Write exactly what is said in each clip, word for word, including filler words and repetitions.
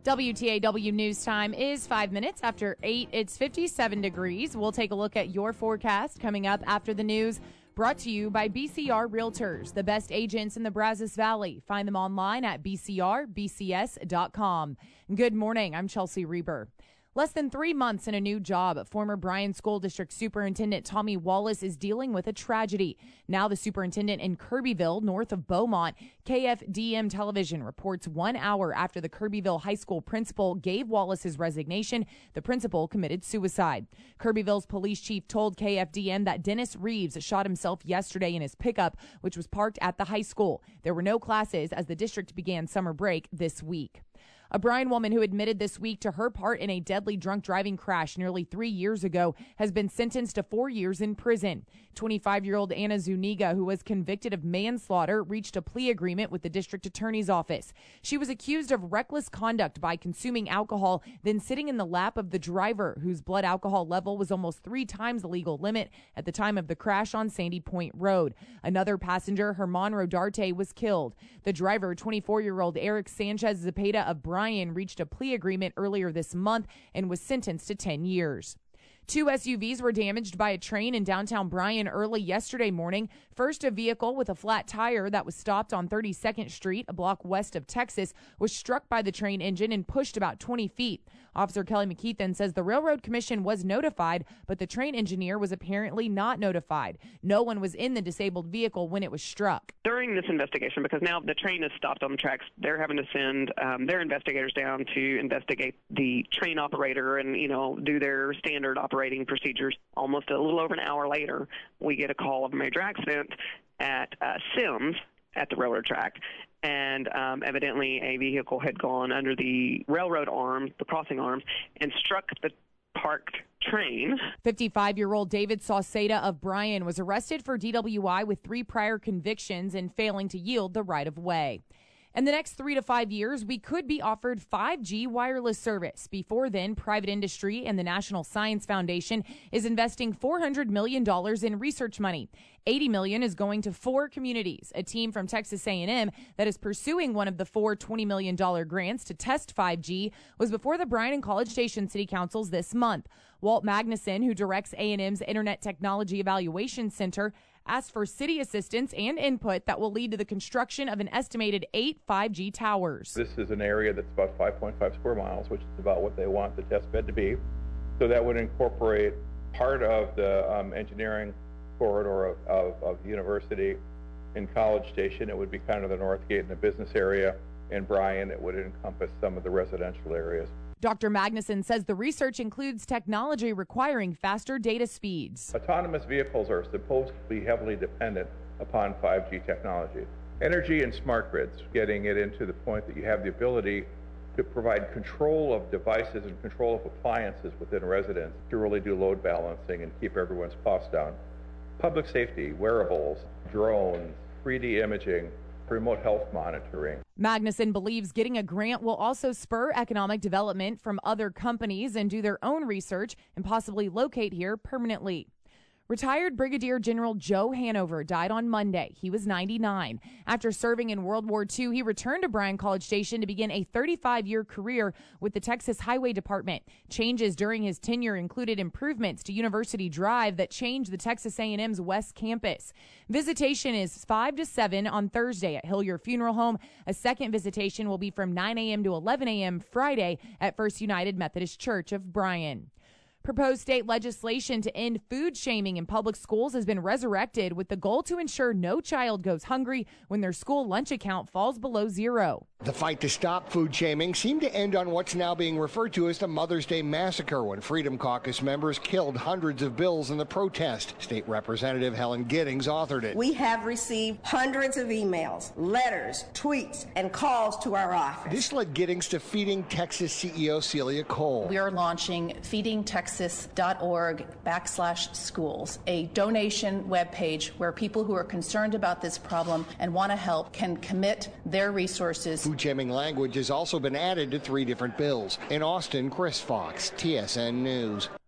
W T A W News Time is five minutes after eight. It's fifty-seven degrees. We'll take a look at your forecast coming up after the news. Brought to you by B C R Realtors, the best agents in the Brazos Valley. Find them online at b c r b c s dot com. Good morning. I'm Chelsea Reber. Less than three months in a new job, former Bryan School District Superintendent Tommy Wallace is dealing with a tragedy. Now the superintendent in Kirbyville, north of Beaumont, K F D M Television reports one hour after the Kirbyville High School principal gave Wallace his resignation, the principal committed suicide. Kirbyville's police chief told K F D M that Dennis Reeves shot himself yesterday in his pickup, which was parked at the high school. There were no classes as the district began summer break this week. A Bryan woman who admitted this week to her part in a deadly drunk driving crash nearly three years ago has been sentenced to four years in prison. twenty-five-year-old Anna Zuniga, who was convicted of manslaughter, reached a plea agreement with the district attorney's office. She was accused of reckless conduct by consuming alcohol, then sitting in the lap of the driver, whose blood alcohol level was almost three times the legal limit at the time of the crash on Sandy Point Road. Another passenger, Herman Rodarte, was killed. The driver, twenty-four-year-old Eric Sanchez Zepeda of Bryan, reached a plea agreement earlier this month and was sentenced to ten years. Two S U Vs were damaged by a train in downtown Bryan early yesterday morning. First, a vehicle with a flat tire that was stopped on thirty-second Street, a block west of Texas, was struck by the train engine and pushed about twenty feet. Officer Kelly McKeithen says the Railroad Commission was notified, but the train engineer was apparently not notified. No one was in the disabled vehicle when it was struck. During this investigation, because now the train is stopped on the tracks, they're having to send um, their investigators down to investigate the train operator and, you know, do their standard operating procedures. Almost a little over an hour later, we get a call of a major accident at uh, Sims at the railroad track, and um, evidently a vehicle had gone under the railroad arms, the crossing arms, and struck the parked train. fifty-five-year-old David Sauceda of Bryan was arrested for D W I with three prior convictions and failing to yield the right-of-way. In the next three to five years, we could be offered five G wireless service. Before then, private industry and the National Science Foundation is investing four hundred million dollars in research money. eighty million dollars is going to four communities. A team from Texas A and M that is pursuing one of the four twenty million dollars grants to test five G was before the Bryan and College Station City Councils this month. Walt Magnuson, who directs A and M's Internet Technology Evaluation Center, asked for city assistance and input that will lead to the construction of an estimated eight five G towers. This is an area that's about five point five square miles, which is about what they want the test bed to be. So that would incorporate part of the um, engineering corridor of, of, of the university. In College Station, it would be kind of the north gate in the business area. In Bryan, it would encompass some of the residential areas. Doctor Magnuson says the research includes technology requiring faster data speeds. Autonomous vehicles are supposed to be heavily dependent upon five G technology. Energy and smart grids, getting it into the point that you have the ability to provide control of devices and control of appliances within a residence to really do load balancing and keep everyone's costs down. Public safety, wearables, drones, three D imaging, remote health monitoring. Magnuson believes getting a grant will also spur economic development from other companies and do their own research and possibly locate here permanently. Retired Brigadier General Joe Hanover died on Monday. He was ninety-nine. After serving in World War Two, he returned to Bryan College Station to begin a thirty-five-year career with the Texas Highway Department. Changes during his tenure included improvements to University Drive that changed the Texas A and M's West Campus. Visitation is five to seven on Thursday at Hillier Funeral Home. A second visitation will be from nine a.m. to eleven a.m. Friday at First United Methodist Church of Bryan. Proposed state legislation to end food shaming in public schools has been resurrected with the goal to ensure no child goes hungry when their school lunch account falls below zero. The fight to stop food shaming seemed to end on what's now being referred to as the Mother's Day Massacre, when Freedom Caucus members killed hundreds of bills in the protest. State Representative Helen Giddings authored it. We have received hundreds of emails, letters, tweets, and calls to our office. This led Giddings to Feeding Texas C E O Celia Cole. We are launching feeding texas dot org backslash schools, a donation webpage where people who are concerned about this problem and want to help can commit their resources. Food shaming language has also been added to three different bills. In Austin, Chris Fox, T S N News.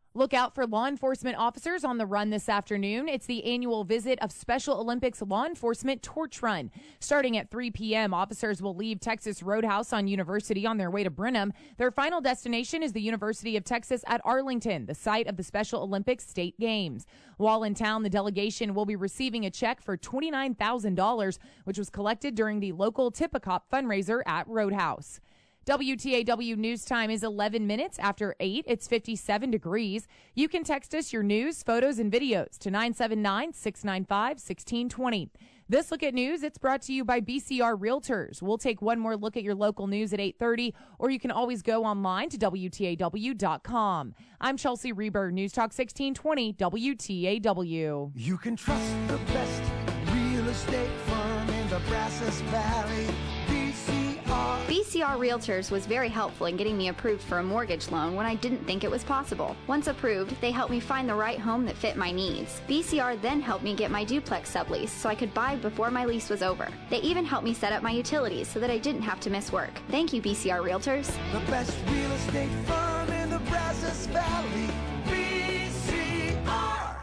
Look out for law enforcement officers on the run this afternoon. It's the annual visit of Special Olympics Law Enforcement Torch Run. Starting at three p.m., officers will leave Texas Roadhouse on University on their way to Brenham. Their final destination is the University of Texas at Arlington, the site of the Special Olympics State Games. While in town, the delegation will be receiving a check for twenty-nine thousand dollars, which was collected during the local Tip-A-Cop fundraiser at Roadhouse. W T A W News Time is eleven minutes after eight. It's fifty-seven degrees. You can text us your news, photos, and videos to nine seven nine, six nine five, one six two zero. This Look at News, it's brought to you by B C R Realtors. We'll take one more look at your local news at eight thirty, or you can always go online to W T A W dot com. I'm Chelsea Reber, News Talk sixteen twenty W T A W. You can trust the best real estate firm in the Brazos Valley, B C R. B C R Realtors was very helpful in getting me approved for a mortgage loan when I didn't think it was possible. Once approved, they helped me find the right home that fit my needs. B C R then helped me get my duplex sublease so I could buy before my lease was over. They even helped me set up my utilities so that I didn't have to miss work. Thank you, B C R Realtors. The best real estate firm in the Brazos Valley, B C R.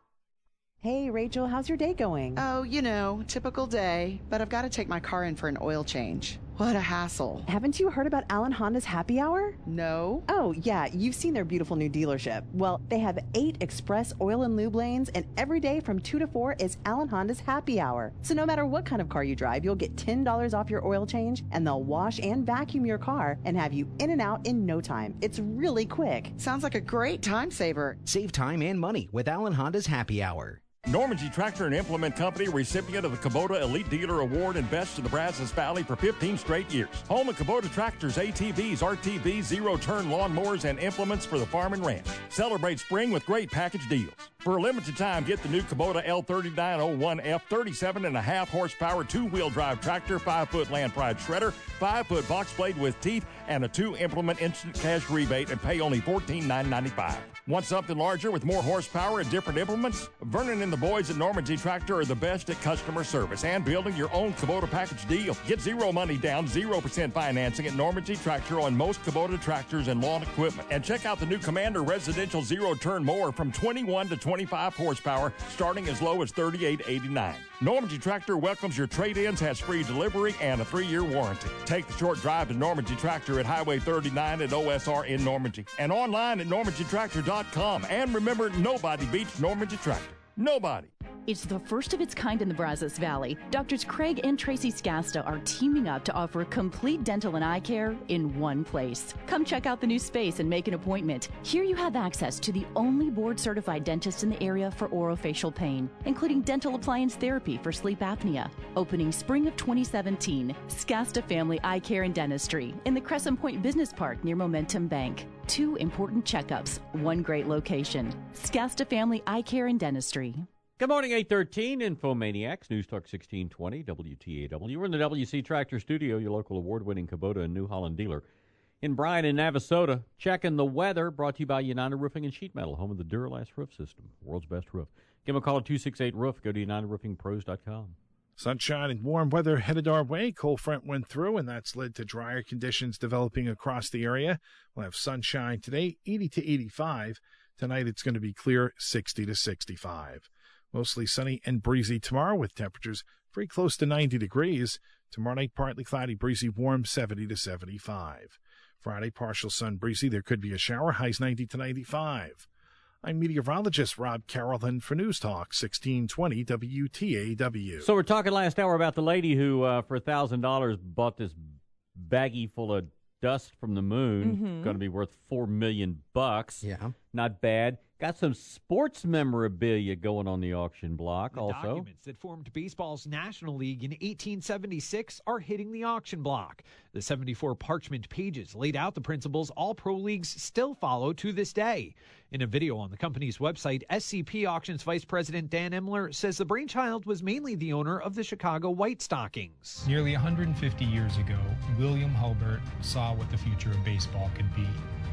Hey, Rachel, how's your day going? Oh, you know, typical day, but I've got to take my car in for an oil change. What a hassle. Haven't you heard about Allen Honda's happy hour? No. Oh, yeah, you've seen their beautiful new dealership. Well, they have eight express oil and lube lanes, and every day from two to four is Allen Honda's happy hour. So no matter what kind of car you drive, you'll get ten dollars off your oil change, and they'll wash and vacuum your car and have you in and out in no time. It's really quick. Sounds like a great time saver. Save time and money with Allen Honda's happy hour. Normandy Tractor and Implement Company, recipient of the Kubota Elite Dealer Award and Best of the Brazos Valley for fifteen straight years. Home of Kubota tractors, A T Vs, R T Vs, zero-turn lawnmowers, and implements for the farm and ranch. Celebrate spring with great package deals. For a limited time, get the new Kubota L thirty-nine oh one F thirty-seven and a half horsepower two-wheel drive tractor, five-foot land pride shredder, five-foot box blade with teeth, and a two-implement instant cash rebate and pay only fourteen thousand nine hundred ninety-five dollars. Want something larger with more horsepower and different implements? Vernon and the boys at Normandy Tractor are the best at customer service and building your own Kubota package deal. Get zero money down, zero percent financing at Normandy Tractor on most Kubota tractors and lawn equipment. And check out the new Commander Residential Zero-Turn Mower from twenty-one to twenty-five horsepower, starting as low as thirty-eight eighty-nine. Normandy Tractor welcomes your trade-ins, has free delivery, and a three-year warranty. Take the short drive to Normandy Tractor at Highway thirty-nine at O S R in Normandy. And online at normandy tractor dot com. And remember, nobody beats Normandy Tractor. Nobody. It's the first of its kind in the Brazos Valley. Doctors Craig and Tracy Scasta are teaming up to offer complete dental and eye care in one place. Come check out the new space and make an appointment. Here you have access to the only board-certified dentist in the area for orofacial pain, including dental appliance therapy for sleep apnea. Opening spring of twenty seventeen, Scasta Family Eye Care and Dentistry in the Crescent Point Business Park near Momentum Bank. Two important checkups, one great location. Scasta Family Eye Care and Dentistry. Good morning, eight thirteen, Infomaniacs, News Talk sixteen twenty, W T A W. We're in the W C Tractor Studio, your local award-winning Kubota and New Holland dealer. In Bryan and Navasota, checking the weather, brought to you by United Roofing and Sheet Metal, home of the Duralast roof system, world's best roof. Give them a call at two six eight roof. Go to united roofing pros dot com. Sunshine and warm weather headed our way. Cold front went through, and that's led to drier conditions developing across the area. We'll have sunshine today, eighty to eighty-five. Tonight it's going to be clear, sixty to sixty-five. Mostly sunny and breezy tomorrow with temperatures very close to ninety degrees. Tomorrow night, partly cloudy, breezy, warm, seventy to seventy-five. Friday, partial sun, breezy. There could be a shower, highs ninety to ninety-five. I'm meteorologist Rob Carrollton for News Talk sixteen twenty W T A W. So we're talking last hour about the lady who, uh, for one thousand dollars, bought this baggie full of dust from the moon. Mm-hmm. Going to be worth four million bucks. Yeah. Not bad. Got some sports memorabilia going on the auction block the also. Documents that formed baseball's National League in eighteen seventy-six are hitting the auction block. The seventy-four parchment pages laid out the principles all pro leagues still follow to this day. In a video on the company's website, S C P Auctions Vice President Dan Imler says the brainchild was mainly the owner of the Chicago White Stockings. Nearly one hundred fifty years ago, William Hulbert saw what the future of baseball could be.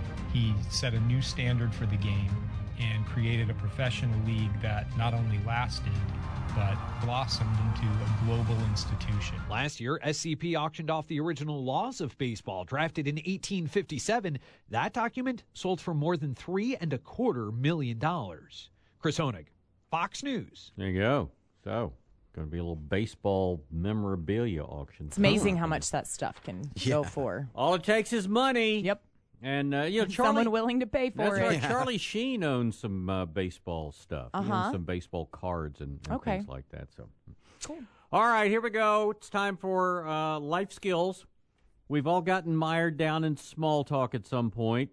He set a new standard for the game and created a professional league that not only lasted, but blossomed into a global institution. Last year, S C P auctioned off the original laws of baseball, drafted in eighteen fifty-seven. That document sold for more than three and a quarter million dollars. Chris Honig, Fox News. There you go. So, going to be a little baseball memorabilia auction. It's amazing how much that stuff can Yeah. go for. All it takes is money. Yep. And, uh, you know, Charlie... Someone willing to pay for that's it. Right. Charlie Sheen owns some uh, baseball stuff. He Uh-huh. owns some baseball cards and, and Okay. things like that. So, Cool. All right, here we go. It's time for uh, life skills. We've all gotten mired down in small talk at some point.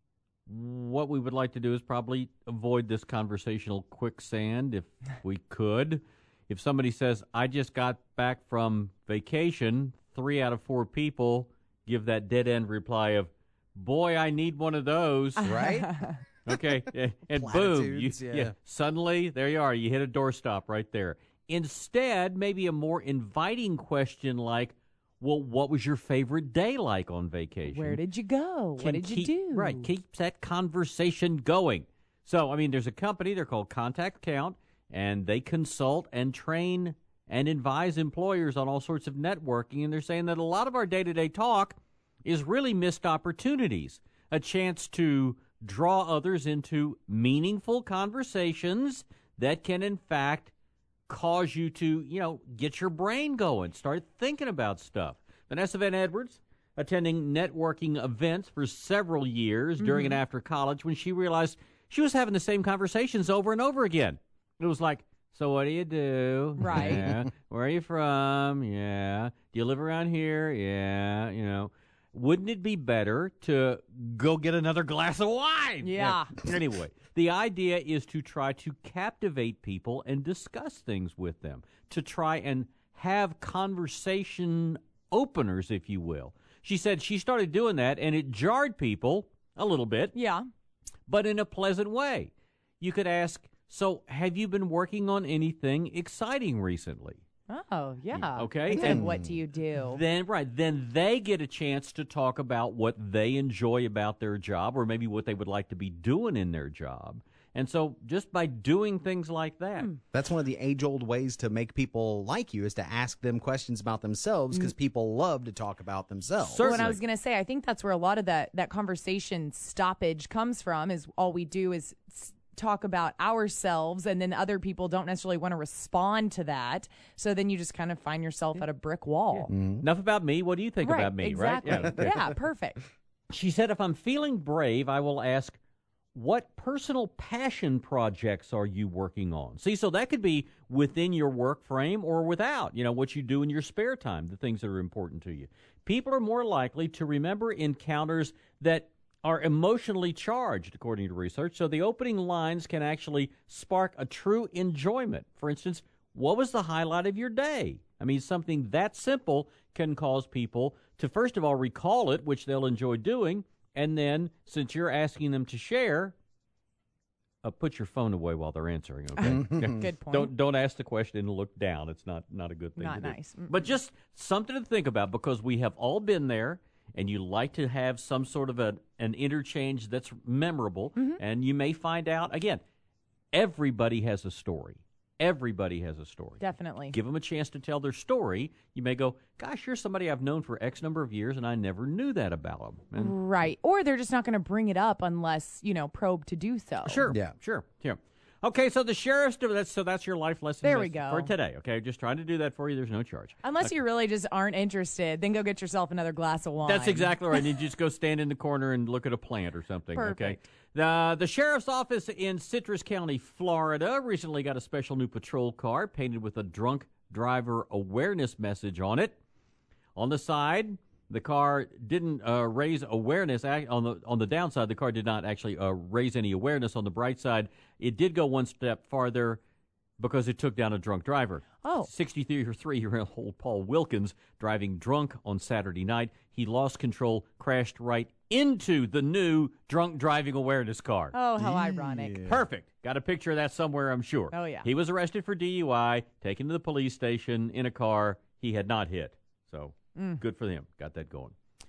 What we would like to do is probably avoid this conversational quicksand if we could. If somebody says, I just got back from vacation, three out of four people give that dead-end reply of, boy, I need one of those. Right? Okay, and, and boom, you, Platitudes, yeah. yeah, suddenly, there you are. You hit a doorstop right there. Instead, maybe a more inviting question like, well, what was your favorite day like on vacation? Where did you go? Can What did you keep- do? Right, keeps that conversation going. So, I mean, there's a company, they're called Contact Count, and they consult and train and advise employers on all sorts of networking, and they're saying that a lot of our day-to-day talk is really missed opportunities, a chance to draw others into meaningful conversations that can, in fact, cause you to, you know, get your brain going, start thinking about stuff. Vanessa Van Edwards, attending networking events for several years during and after college when she realized she was having the same conversations over and over again. It was like, so what do you do? Right. Yeah. Where are you from? Yeah. Do you live around here? Yeah. You know, wouldn't it be better to go get another glass of wine? Yeah. Anyway, the idea is to try to captivate people and discuss things with them, to try and have conversation openers, if you will. She said she started doing that, and it jarred people a little bit. Yeah. But in a pleasant way. You could ask, so have you been working on anything exciting recently? Oh, yeah. Okay. And then what do you do? Then, right, then they get a chance to talk about what they enjoy about their job or maybe what they would like to be doing in their job. And so just by doing things like that. That's one of the age-old ways to make people like you is to ask them questions about themselves because people love to talk about themselves. Well, and I was going to say, I think that's where a lot of that, that conversation stoppage comes from is all we do is s- talk about ourselves and then other people don't necessarily want to respond to that. So then you just kind of find yourself at a brick wall. Enough about me. What do you think Right, about me, exactly. right? Yeah, perfect. She said, if I'm feeling brave, I will ask, what personal passion projects are you working on? See, so that could be within your work frame or without, you know, what you do in your spare time, the things that are important to you. People are more likely to remember encounters that are emotionally charged, according to research. So the opening lines can actually spark a true enjoyment. For instance, what was the highlight of your day? I mean, something that simple can cause people to, first of all, recall it, which they'll enjoy doing. And then, since you're asking them to share, uh, put your phone away while they're answering, okay? Good point. Don't don't ask the question and look down. It's not, not a good thing Not to do. nice. Mm-mm. But just something to think about because we have all been there, and you like to have some sort of a, an interchange that's memorable. And you may find out, again, everybody has a story. Everybody has a story. Definitely. Give them a chance to tell their story. You may go, gosh, you're somebody I've known for X number of years, and I never knew that about them. And Right. Or they're just not going to bring it up unless, you know, probed to do so. Sure. Yeah. Sure. Sure. Okay, so the sheriff's, that's, so that's your life lesson There we message go. for today, okay? Just trying to do that for you. There's no charge. Unless you really just aren't interested, then go get yourself another glass of wine. That's exactly right. You just go stand in the corner and look at a plant or something, okay? Perfect. The, the sheriff's office in Citrus County, Florida, recently got a special new patrol car painted with a drunk driver awareness message on it. On the side, the car didn't uh, raise awareness. On the on the downside, the car did not actually uh, raise any awareness. On the bright side, it did go one step farther because it took down a drunk driver. Oh. sixty-three-year-old Paul Wilkins driving drunk on Saturday night. He lost control, crashed right into the new drunk driving awareness car. Oh, how ironic. Perfect. Got a picture of that somewhere, I'm sure. Oh, yeah. He was arrested for D U I, taken to the police station in a car he had not hit. So Mm. good for them. Got that going.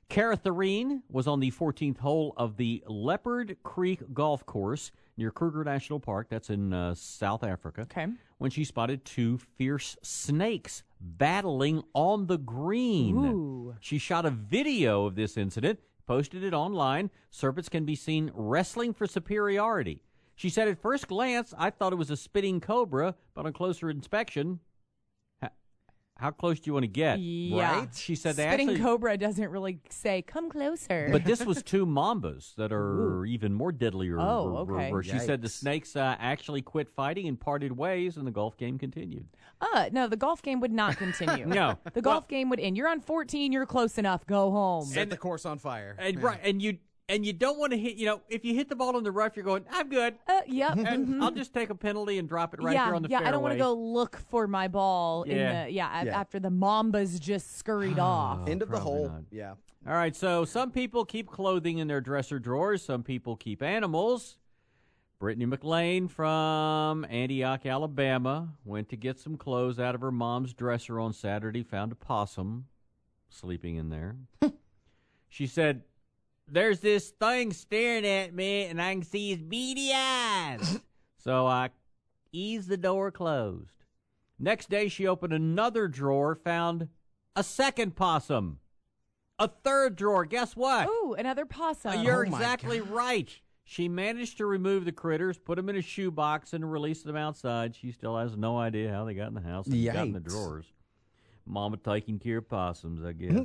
Caratharine was on the fourteenth hole of the Leopard Creek Golf Course near Kruger National Park. That's in uh, South Africa. Okay. When she spotted two fierce snakes battling on the green. Ooh. She shot a video of this incident, posted it online. Serpents can be seen wrestling for superiority. She said, at first glance, I thought it was a spitting cobra, but on closer inspection, how close do you want to get? Yeah. Right? She said they Spitting actually, cobra doesn't really say, come closer. but this was two mambas that are Ooh. even more deadlier. Oh, okay. She said the snakes uh, actually quit fighting and parted ways, and the golf game continued. Uh, no, the golf game would not continue. No. The golf Well, game would end. You're on fourteen, you're close enough, go home. Set the course on fire. And Yeah. right, and you and you don't want to hit. You know, if you hit the ball in the rough, you're going, I'm good. Uh, yep. And mhm. I'll just take a penalty and drop it right yeah, here on the yeah, fairway. I don't want to go look for my ball in Yeah. the yeah, a- Yeah. after the Mambas just scurried off. End of the Probably hole. not. Yeah. All right, so some people keep clothing in their dresser drawers. Some people keep animals. Brittany McLean from Antioch, Alabama, went to get some clothes out of her mom's dresser on Saturday, found a possum sleeping in there. She said, there's this thing staring at me, and I can see his beady eyes. So I eased the door closed. Next day, she opened another drawer, found a second possum. A third drawer. Guess what? Ooh, another possum. You're Oh, my exactly right. She managed to remove the critters, put them in a shoebox, and release them outside. She still has no idea how they got in the house and got in the Yikes. drawers. Mama taking care of possums, I guess.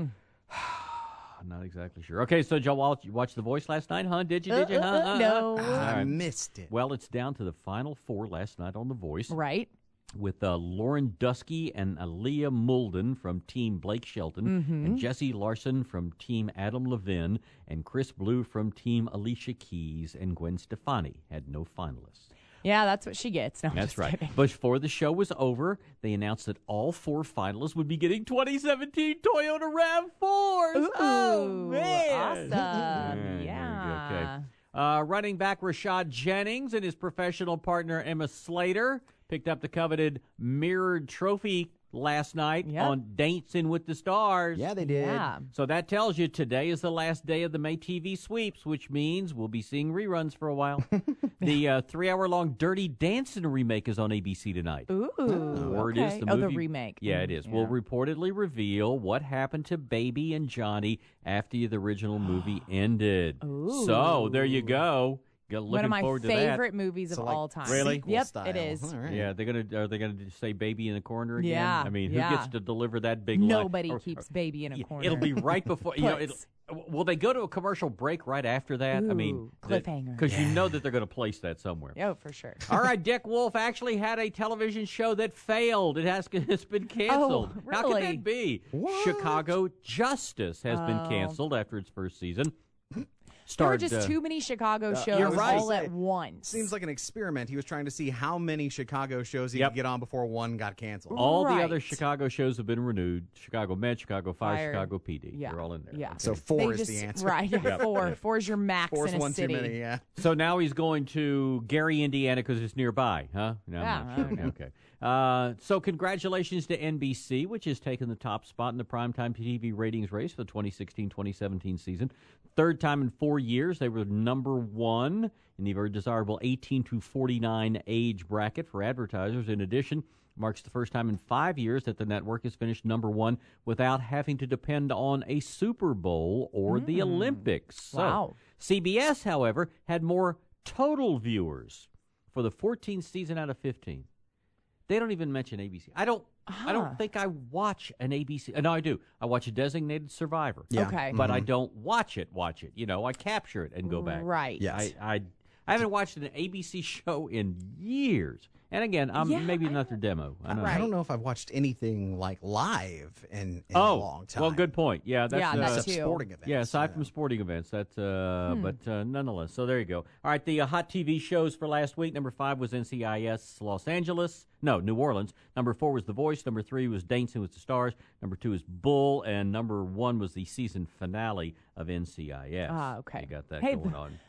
Not exactly sure. Okay, so did y'all watch, you watch The Voice last night, huh? Did you? Did you? Uh, Huh? uh, uh, Uh, uh. no. All I right. missed it. Well, it's down to the final four last night on The Voice Right. with uh, Lauren Dusky and Aaliyah Mulden from Team Blake Shelton, Mhm. and Jesse Larson from Team Adam Levin, and Chris Blue from Team Alicia Keys, and Gwen Stefani had no finalists. Yeah, that's what she gets. No, I'm That's just right. kidding. But before the show was over, they announced that all four finalists would be getting twenty seventeen Toyota RAV fours. Ooh, oh, man. awesome. Yeah, Yeah. very good. Okay. Uh, running back Rashad Jennings and his professional partner Emma Slater picked up the coveted mirrored trophy last night Yep. on Dancing with the Stars. Yeah, they did. Yeah. So that tells you today is the last day of the May T V sweeps, which means we'll be seeing reruns for a while. The uh, three-hour-long Dirty Dancing remake is on A B C tonight. Ooh. Word okay. is the oh, movie, the remake. Yeah, Mm, it is. yeah. Will reportedly reveal what happened to Baby and Johnny after the original movie ended. Ooh. So there you go. Go- Looking One of my forward to favorite movies So, of like, all time. Really? sequel Yep, style. it is. All that. right. Yeah, they're gonna are they gonna say Baby in the corner again? Yeah, I mean, who yeah. gets to deliver that big line? Nobody Or- keeps baby in a Yeah, corner. It'll be right before you know. It'll, Puts. will they go to a commercial break right after that? I mean, Ooh, cliffhanger. because you know that they're going to place that somewhere. Oh, for sure. All right, Dick Wolf actually had a television show that failed. It has it's been canceled. Oh, How can really? that be? Chicago Justice has been Oh. canceled after its first season. There were Starred, just uh, too many Chicago shows you're right. all at once. Seems like an experiment. He was trying to see how many Chicago shows he Yep. could get on before one got canceled. all the Right. other Chicago shows have been renewed. Chicago Med, Chicago Fire, Fire. Chicago P D. Yeah. They're all in there. Yeah. Okay. So four They is just- the answer. Right, yeah, Yep. four. Four's your max Four's in a one city. too many, yeah. So now he's going to Gary, Indiana, because it's nearby, huh? No, I'm Yeah, not I sure. don't know. Okay. Uh, so congratulations to N B C, which has taken the top spot in the primetime T V ratings race for the twenty sixteen twenty seventeen season. Third time in four years, they were number one in the very desirable eighteen to forty-nine age bracket for advertisers. In addition, marks the first time in five years that the network has finished number one without having to depend on a Super Bowl or the Olympics. So, Wow. C B S, however, had more total viewers for the fourteenth season out of fifteen. They don't even mention A B C. I don't. I Huh. don't think I watch an A B C. Uh, no, I do. I watch a Designated Survivor. Yeah. Okay. But I don't watch it. Watch it. You know, I capture it and go back. Right. Yes. I, I I haven't watched an A B C show in years. And again, I'm Yeah, maybe I another demo. I know. I don't know if I've watched anything like live in, in Oh, a long time. well, good point. Yeah, that's Yeah, uh, that Except too. sporting events. Yeah, aside you from know. sporting events, that's uh, Hmm. but uh, nonetheless. So there you go. All right, the uh, hot T V shows for last week. Number five was N C I S Los Angeles. No, New Orleans. Number four was The Voice. Number three was Dancing with the Stars. Number two is Bull, and number one was the season finale of N C I S. Ah, okay. You got that Hey, going the, on.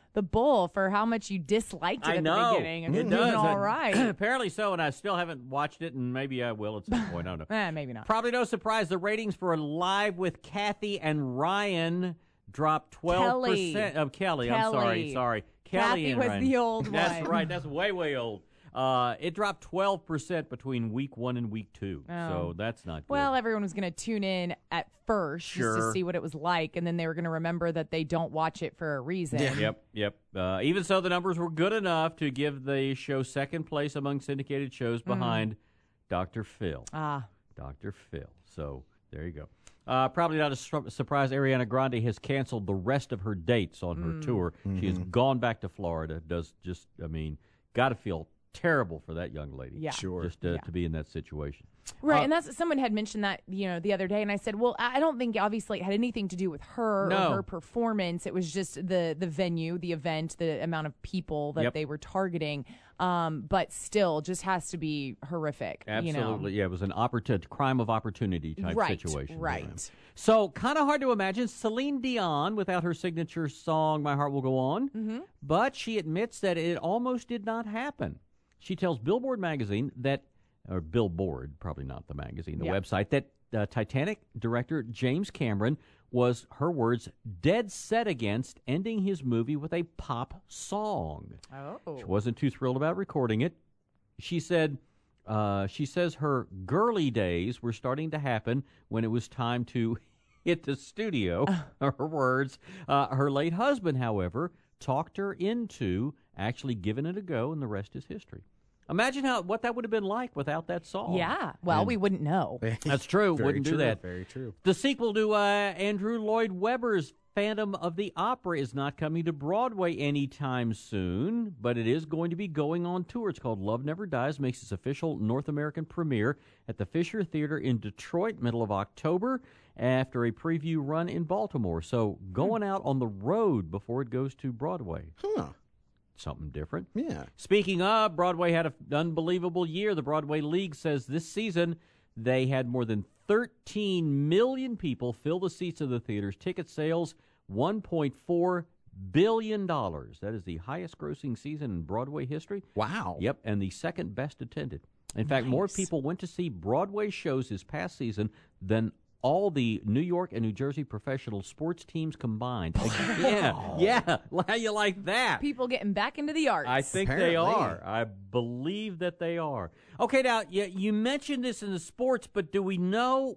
the bull for how much you disliked it I at know. the beginning. And It it's does. doing all Uh, right. Apparently so, and I still haven't watched it, and maybe I will at some point. I don't know. eh, maybe not. Probably no surprise, the ratings for Live with Kathy and Ryan dropped twelve percent. Of Kelly, Kelly. I'm sorry, sorry. Kelly Kathy and was Ryan. the old That's one. right. That's way, way old. Uh, it dropped twelve percent between week one and week two, Oh. so that's not good. Well, everyone was going to tune in at first just Sure. to see what it was like, and then they were going to remember that they don't watch it for a reason. Yep, yep. Uh, even so, the numbers were good enough to give the show second place among syndicated shows behind Doctor Phil. Ah. Doctor Phil. So there you go. Uh, probably not a su- surprise, Ariana Grande has canceled the rest of her dates on her Mm. tour. She has gone back to Florida. Does just, I mean, got to feel terrible for that young lady. Yeah. Sure. Just uh, Yeah. to be in that situation. Right, Uh, and that's someone had mentioned that, you know, the other day, and I said, well, I don't think obviously it had anything to do with her No. or her performance. It was just the the venue, the event, the amount of people that Yep. they were targeting. Um, but still, just has to be horrific. Absolutely, You yeah. It was an opportunity, crime of opportunity type Right, situation. right. Yeah. So kind of hard to imagine Celine Dion without her signature song "My Heart Will Go On," know. hmm but she admits that it almost did not happen. She tells Billboard magazine that, or Billboard, probably not the magazine, the Yeah. website, that uh, Titanic director James Cameron was, her words, dead set against ending his movie with a pop song. Oh. She wasn't too thrilled about recording it. She said, uh, she says her girly days were starting to happen when it was time to hit the studio. Her words. Uh, her late husband, however, talked her into actually giving it a go, and the rest is history. Imagine how what that would have been like without that song. Yeah. Well, And- we wouldn't know. That's true. Very Wouldn't true, do that. very true. The sequel to uh, Andrew Lloyd Webber's Phantom of the Opera is not coming to Broadway anytime soon, but it is going to be going on tour. It's called Love Never Dies, makes its official North American premiere at the Fisher Theater in Detroit, middle of October, after a preview run in Baltimore. So going out on the road before it goes to Broadway. Huh. Something different. Yeah. Speaking of, Broadway had an unbelievable year. The Broadway League says this season they had more than thirteen million people fill the seats of the theaters. Ticket sales, one point four billion dollars. That is the highest grossing season in Broadway history. Wow. Yep, and the second best attended. In fact, more people went to see Broadway shows this past season than all the New York and New Jersey professional sports teams combined. Yeah, yeah. How you like that? People getting back into the arts. I think Apparently. they are. I believe that they are. Okay, now, you, you mentioned this in the sports, but do we know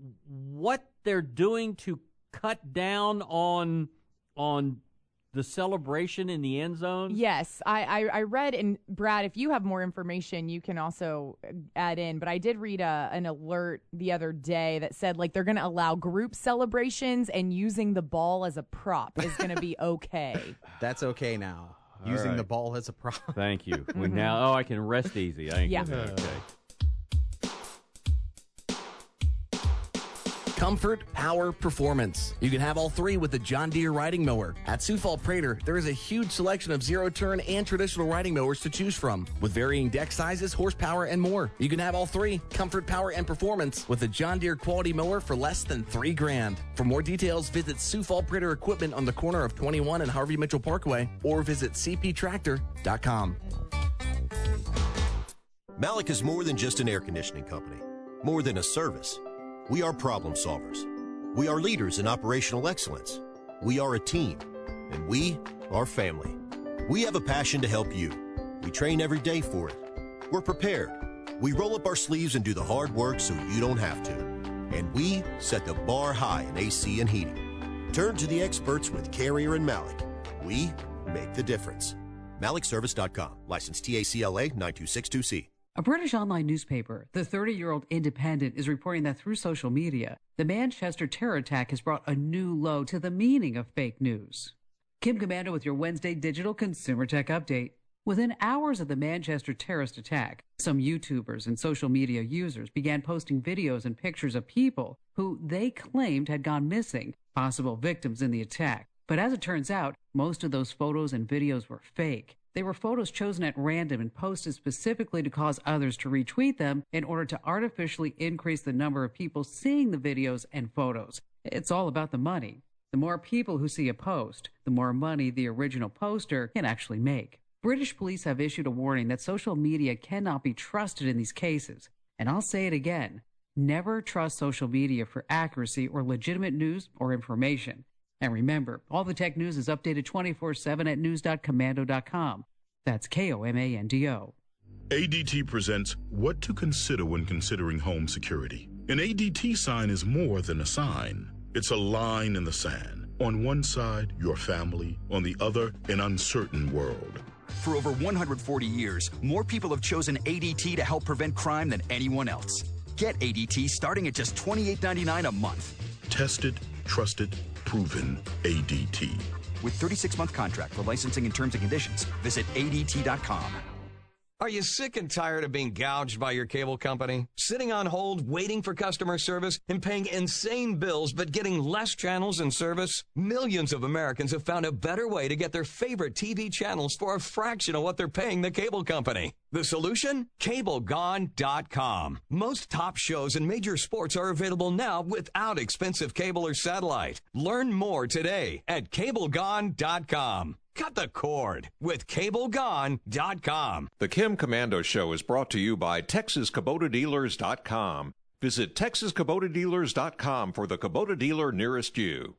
what they're doing to cut down on on the celebration in the end zone? Yes, I, I, I read, and Brad, if you have more information, you can also add in, but I did read a, an alert the other day that said, like, they're going to allow group celebrations and using the ball as a prop is going to be okay. That's okay now. All Using right. the ball as a prop. Thank you. We now, oh, I can rest easy. I ain't Yeah. gonna be okay. Comfort, power, performance. You can have all three with the John Deere riding mower. At Sioux Falls Prater, there is a huge selection of zero-turn and traditional riding mowers to choose from, with varying deck sizes, horsepower, and more. You can have all three, comfort, power, and performance, with the John Deere quality mower for less than three grand. For more details, visit Sioux Falls Prater Equipment on the corner of twenty-one and Harvey Mitchell Parkway, or visit c p tractor dot com. Malik is more than just an air conditioning company, more than a service. We are problem solvers. We are leaders in operational excellence. We are a team, and we are family. We have a passion to help you. We train every day for it. We're prepared. We roll up our sleeves and do the hard work so you don't have to. And we set the bar high in A C and heating. Turn to the experts with Carrier and Malik. We make the difference. Malik Service dot com. License T A C L A nine two six two C. A British online newspaper, the thirty-year-old Independent, is reporting that through social media, the Manchester terror attack has brought a new low to the meaning of fake news. Kim Commando with your Wednesday Digital Consumer Tech Update. Within hours of the Manchester terrorist attack, some YouTubers and social media users began posting videos and pictures of people who they claimed had gone missing, possible victims in the attack. But as it turns out, most of those photos and videos were fake. They were photos chosen at random and posted specifically to cause others to retweet them in order to artificially increase the number of people seeing the videos and photos. It's all about the money. The more people who see a post, the more money the original poster can actually make. British police have issued a warning that social media cannot be trusted in these cases. And I'll say it again, never trust social media for accuracy or legitimate news or information. And remember, all the tech news is updated twenty-four seven at news dot komando dot com. That's K O M A N D O. A D T presents What to Consider When Considering Home Security. An A D T sign is more than a sign. It's a line in the sand. On one side, your family. On the other, an uncertain world. For over one hundred forty years, more people have chosen A D T to help prevent crime than anyone else. Get A D T starting at just twenty-eight ninety-nine a month. Tested, trusted, proven A D T. With thirty-six month contract for licensing and terms and conditions, visit A D T dot com. Are you sick and tired of being gouged by your cable company? Sitting on hold, waiting for customer service, and paying insane bills but getting less channels and service? Millions of Americans have found a better way to get their favorite T V channels for a fraction of what they're paying the cable company. The solution? Cable Gone dot com. Most top shows and major sports are available now without expensive cable or satellite. Learn more today at Cable Gone dot com. Cut the cord with Cable Gone dot com. The Kim Komando Show is brought to you by Texas Kubota Dealers dot com. Visit Texas Kubota Dealers dot com for the Kubota dealer nearest you.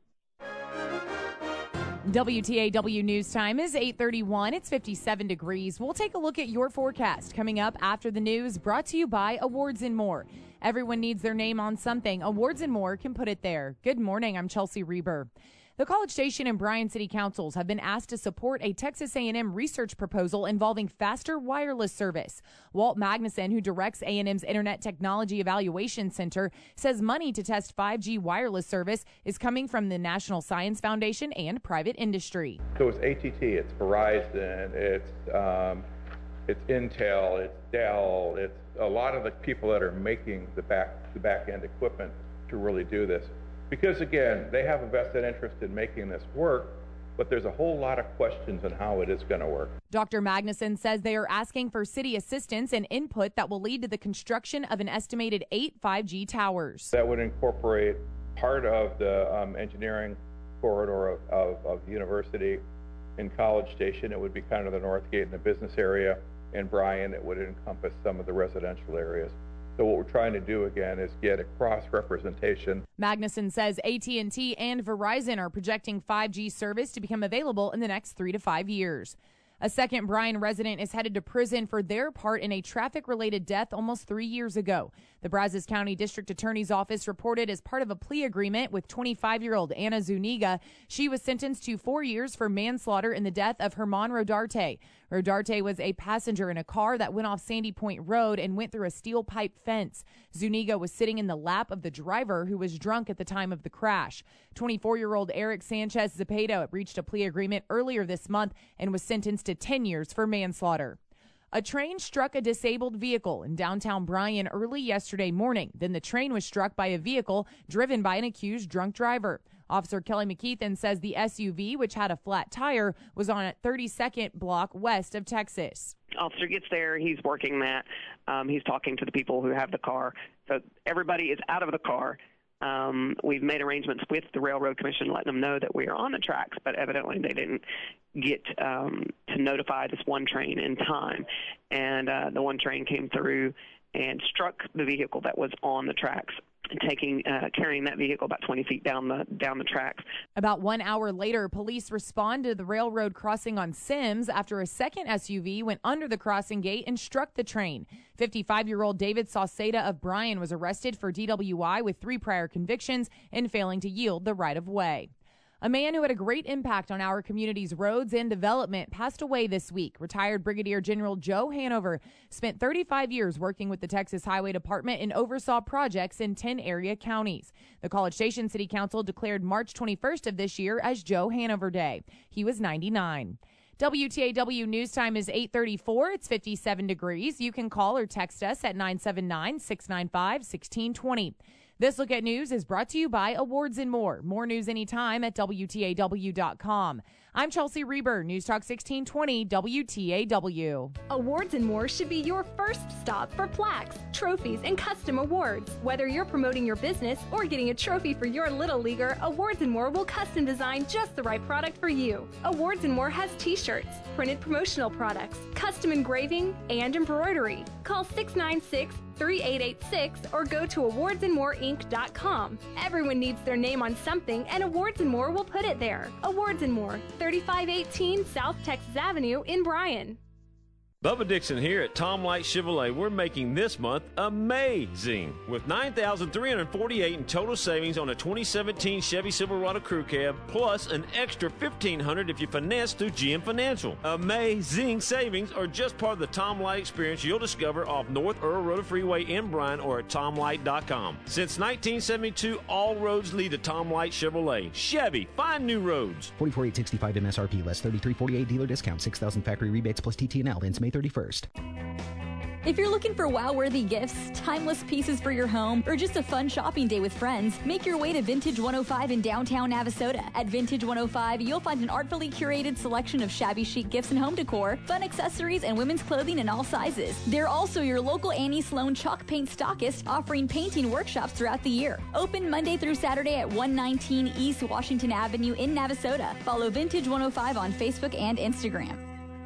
W T A W News Time is eight thirty-one. It's fifty-seven degrees. We'll take a look at your forecast coming up after the news, brought to you by Awards and More. Everyone needs their name on something. Awards and More can put it there. Good morning. I'm Chelsea Reber. The College Station and Bryan City Councils have been asked to support a Texas A and M research proposal involving faster wireless service. Walt Magnuson, who directs A and M's Internet Technology Evaluation Center, says money to test five G wireless service is coming from the National Science Foundation and private industry. So it's A T T, it's Verizon, it's um, it's Intel, it's Dell, it's a lot of the people that are making the back the back end equipment to really do this. Because, again, they have a vested interest in making this work, but there's a whole lot of questions on how it is going to work. Doctor Magnuson says they are asking for city assistance and input that will lead to the construction of an estimated eight five G towers. That would incorporate part of the um, engineering corridor of, of, of the university. In College Station, it would be kind of the north gate in the business area. In Bryan, it would encompass some of the residential areas. So what we're trying to do, again, is get a cross-representation. Magnuson says A T and T and Verizon are projecting five G service to become available in the next three to five years. A second Bryan resident is headed to prison for their part in a traffic-related death almost three years ago. The Brazos County District Attorney's Office reported as part of a plea agreement with twenty-five-year-old Anna Zuniga, she was sentenced to four years for manslaughter in the death of Herman Rodarte. Rodarte was a passenger in a car that went off Sandy Point Road and went through a steel pipe fence. Zuniga was sitting in the lap of the driver, who was drunk at the time of the crash. twenty-four-year-old Eric Sanchez Zepeda reached a plea agreement earlier this month and was sentenced to ten years for manslaughter. A train struck a disabled vehicle in downtown Bryan early yesterday morning. Then the train was struck by a vehicle driven by an accused drunk driver. Officer Kelly McKeithen says the S U V, which had a flat tire, was on a thirty-second block west of Texas. Officer gets there. He's working that. Um, he's talking to the people who have the car. So everybody is out of the car. Um, we've made arrangements with the Railroad Commission, letting them know that we are on the tracks, but evidently they didn't get um, to notify this one train in time. And uh, the one train came through and struck the vehicle that was on the tracks, taking uh, carrying that vehicle about twenty feet down the down the tracks. About one hour later, police responded to the railroad crossing on Sims after a second S U V went under the crossing gate and struck the train. fifty-five-year-old David Sauceda of Bryan was arrested for D W I with three prior convictions and failing to yield the right-of-way. A man who had a great impact on our community's roads and development passed away this week. Retired Brigadier General Joe Hanover spent thirty-five years working with the Texas Highway Department and oversaw projects in ten area counties. The College Station City Council declared March twenty-first of this year as Joe Hanover Day. He was ninety-nine. W T A W News Time is eight thirty-four. It's fifty-seven degrees. You can call or text us at nine seven nine, six nine five, one six two zero. This Look at News is brought to you by Awards and More. More news anytime at W T A W dot com. I'm Chelsea Reber, News Talk sixteen twenty W T A W. Awards and More should be your first stop for plaques, trophies, and custom awards. Whether you're promoting your business or getting a trophy for your little leaguer, Awards and More will custom design just the right product for you. Awards and More has t-shirts, printed promotional products, custom engraving, and embroidery. Call six nine six, three eight eight six or go to awards and more inc dot com. Everyone needs their name on something, and Awards and More will put it there. Awards and More, thirty-five eighteen South Texas Avenue in Bryan. Bubba Dixon here at Tom Light Chevrolet. We're making this month amazing with nine thousand three hundred forty-eight dollars in total savings on a twenty seventeen Chevy Silverado Crew Cab, plus an extra fifteen hundred dollars if you finance through G M Financial. Amazing savings are just part of the Tom Light experience you'll discover off North Earl Road Freeway in Bryan or at tom light dot com. Since nineteen seventy-two, all roads lead to Tom Light Chevrolet. Chevy, find new roads. forty-four thousand eight hundred sixty-five M S R P less thirty-three forty-eight dealer discount, six thousand factory rebates plus T T and L ends May thirty-first. If you're looking for wow-worthy gifts, timeless pieces for your home, or just a fun shopping day with friends, make your way to Vintage one oh five in downtown Navasota. At Vintage one oh five, you'll find an artfully curated selection of shabby chic gifts and home decor, fun accessories, and women's clothing in all sizes. They're also your local Annie Sloan chalk paint stockist, offering painting workshops throughout the year. Open Monday through Saturday at one nineteen East Washington Avenue in Navasota. Follow Vintage one oh five on Facebook and Instagram.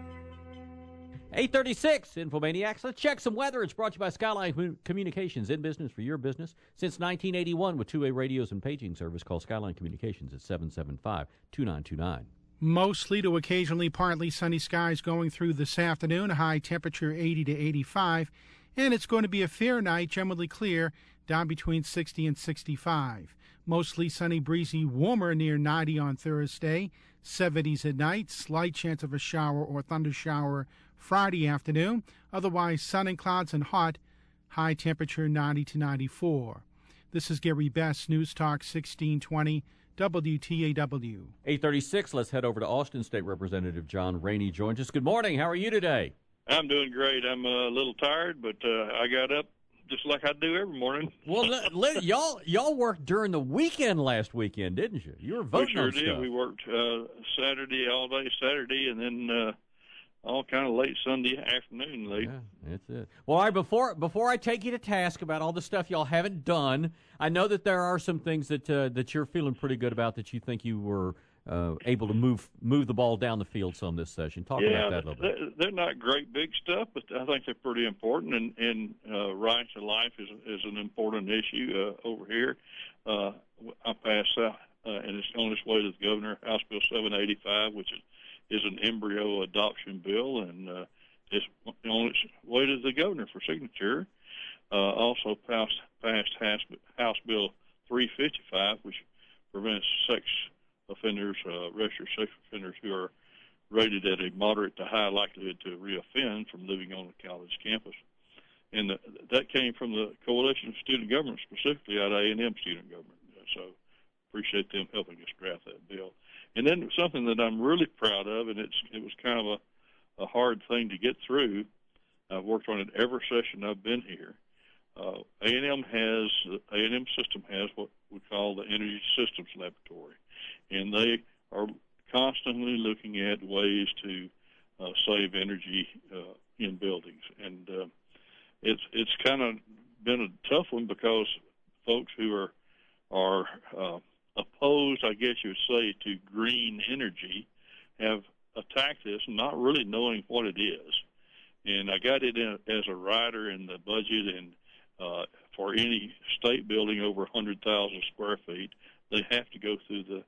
eight thirty-six, Infomaniacs. Let's check some weather. It's brought to you by Skyline Communications, in business for your business since nineteen eighty-one with two-way radios and paging service. Call Skyline Communications at seven seven five, two nine two nine. Mostly to occasionally partly sunny skies going through this afternoon. A high temperature eighty to eighty-five. And it's going to be a fair night, generally clear, down between sixty and sixty-five. Mostly sunny, breezy, warmer near ninety on Thursday. seventies at night. Slight chance of a shower or thunder shower Friday afternoon. Otherwise, sun and clouds and hot. High temperature ninety to ninety-four. This is Gary Best, News Talk sixteen twenty W T A W. eight thirty-six, let's head over to Austin. State Representative John Rainey joins us. Good morning. How are you today? I'm doing great. I'm a little tired, but uh, I got up just like I do every morning. Well, let, let, y'all y'all worked during the weekend last weekend, didn't you? You were voting we sure on did. stuff. We worked uh, Saturday, all day Saturday, and then uh, all kind of late Sunday afternoon. Late. Yeah, that's it. Well, all right, before before I take you to task about all the stuff y'all haven't done, I know that there are some things that uh, that you're feeling pretty good about that you think you were uh, able to move move the ball down the field some this session. Talk yeah, about that a little bit. They're not great big stuff, but I think they're pretty important. And, and uh, right to life is is an important issue uh, over here. Uh, I passed out, uh, and it's on its way to the governor, House Bill seven eighty-five, which is is an embryo adoption bill, and uh, it's on its way to the governor for signature. Uh, also passed, passed House, House Bill three fifty-five, which prevents sex offenders, uh, registered sex offenders who are rated at a moderate to high likelihood to reoffend from living on the college campus. And the, that came from the Coalition of Student Government, specifically out of A and M Student Government. So appreciate them helping us draft that bill. And then something that I'm really proud of, and it's it was kind of a, a hard thing to get through. I've worked on it every session I've been here. Uh, A and M has, the A and M system has what we call the Energy Systems Laboratory, and they are constantly looking at ways to uh, save energy uh, in buildings. And uh, it's it's kind of been a tough one because folks who are are uh, opposed, I guess you would say, to green energy have attacked this, not really knowing what it is. And I got it in, as a rider in the budget, and uh, for any state building over one hundred thousand square feet, they have to go through the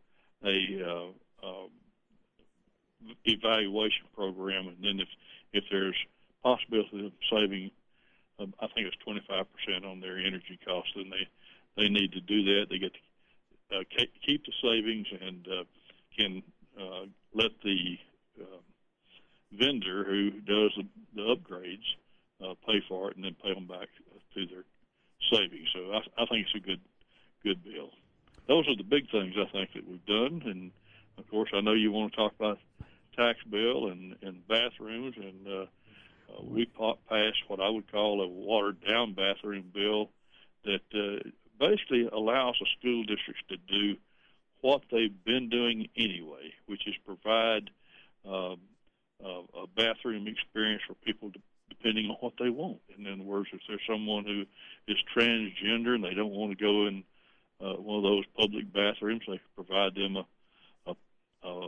a uh, uh, evaluation program, and then if if there's possibility of saving, uh, I think it's twenty-five percent on their energy costs, then they they need to do that. They get to Uh, keep the savings and uh, can uh, let the uh, vendor who does the, the upgrades uh, pay for it and then pay them back through their savings. So I, I think it's a good good bill. Those are the big things I think that we've done. And, of course, I know you want to talk about tax bill and, and bathrooms. And uh, uh, we passed what I would call a watered-down bathroom bill that uh, basically allows the school districts to do what they've been doing anyway, which is provide um, uh, a bathroom experience for people to, depending on what they want. In other words, if there's someone who is transgender and they don't want to go in uh, one of those public bathrooms, they can provide them a, a, a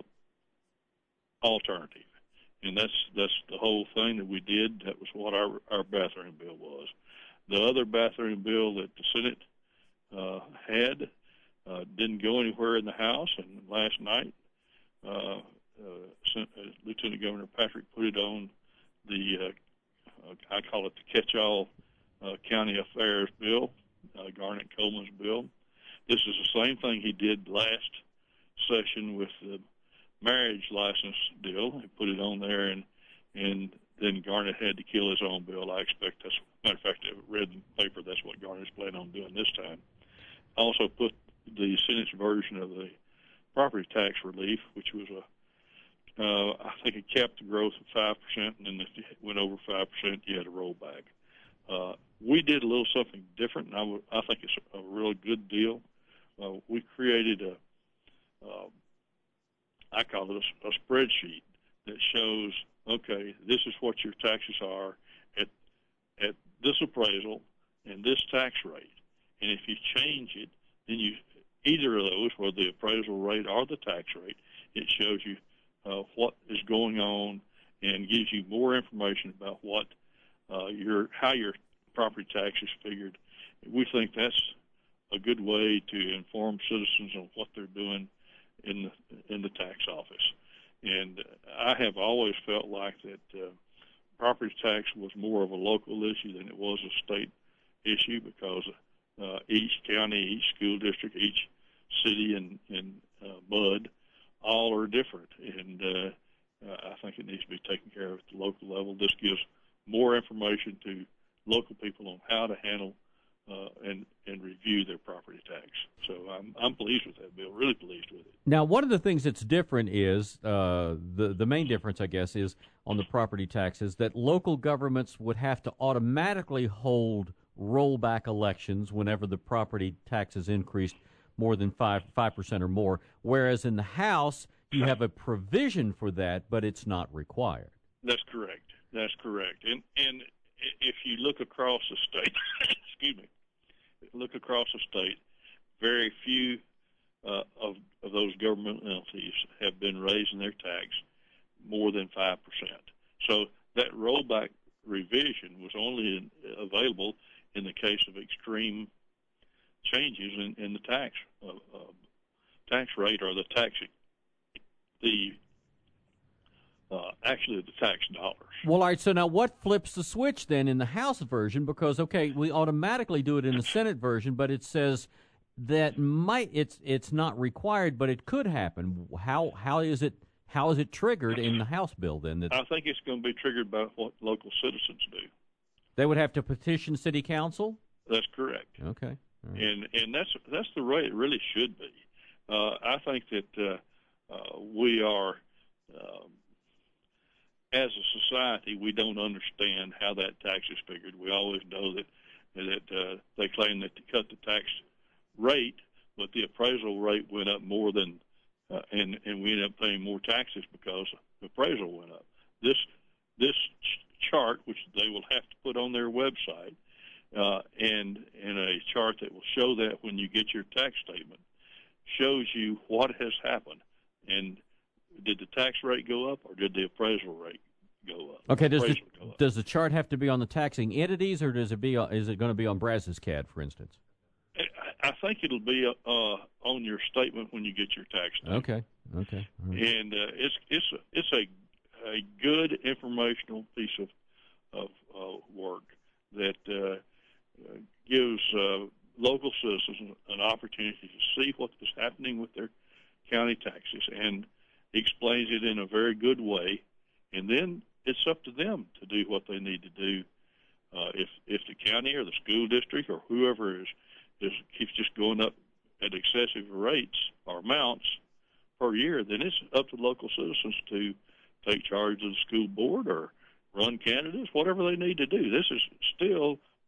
alternative. And that's that's the whole thing that we did. That was what our our bathroom bill was. The other bathroom bill that the Senate uh, had uh, didn't go anywhere in the House, and last night uh, uh, Lieutenant Governor Patrick put it on the, uh, I call it the catch-all uh, county affairs bill, uh, Garnet Coleman's bill. This is the same thing he did last session with the marriage license deal. He put it on there, and and then Garnet had to kill his own bill. I expect that's, matter of fact, I read in the paper that's what Garnet's planning on doing this time. Also put the Senate's version of the property tax relief, which was a, uh, I think it capped the growth at five percent, and then if you went over five percent, you had a rollback. Uh, we did a little something different, and I, w- I think it's a, a real good deal. Uh, we created a, uh, I call it a, a spreadsheet that shows, okay, this is what your taxes are at at this appraisal and this tax rate. And if you change it, then you either of those, whether the appraisal rate or the tax rate, it shows you uh, what is going on and gives you more information about what uh, your how your property tax is figured. We think that's a good way to inform citizens on what they're doing in the in the tax office. And I have always felt like that uh, property tax was more of a local issue than it was a state issue, because uh, each county, each school district, each city and, and uh, B U D all are different. And uh, I think it needs to be taken care of at the local level. This gives more information to local people on how to handle Uh, and and review their property tax. So I'm I'm pleased with that bill. Really pleased with it. Now, one of the things that's different is uh, the the main difference, I guess, is on the property taxes that local governments would have to automatically hold rollback elections whenever the property taxes increased more than five five percent or more. Whereas in the House, you have a provision for that, but it's not required. That's correct. That's correct. And and if you look across the state, excuse me. Look across the state, very few uh, of, of those government entities have been raising their tax more than five percent. So that rollback revision was only in, available in the case of extreme changes in, in the tax uh, uh, tax rate or the tax the Uh, actually, the tax dollars. Well, all right, so now what flips the switch then in the House version? Because, okay, we automatically do it in the Senate version, but it says that might it's it's not required, but it could happen. How how is it how is it triggered in the House bill then? That I think it's going to be triggered by what local citizens do. They would have to petition City Council? That's correct. Okay. All right. And and that's that's the way it really should be. Uh, I think that uh, uh, we are. Um, As a society, we don't understand how that tax is figured. We always know that that uh, they claim that they cut the tax rate, but the appraisal rate went up more than, uh, and and we ended up paying more taxes because the appraisal went up. This this ch- chart, which they will have to put on their website, uh, and and a chart that will show that when you get your tax statement, shows you what has happened. And did the tax rate go up, or did the appraisal rate go up? Okay, does the, up. does the chart have to be on the taxing entities, or does it be is it going to be on Brazos C A D, for instance? I think it'll be uh, on your statement when you get your tax statement. Okay, okay. Right. And uh, it's it's a, it's a a good informational piece of of uh, work that uh, gives uh, local citizens an opportunity to see what is happening with their county taxes and explains it in a very good way, and then it's up to them to do what they need to do. Uh, if if the county or the school district or whoever is is keeps just going up at excessive rates or amounts per year, then it's up to local citizens to take charge of the school board or run candidates, whatever they need to do. This is still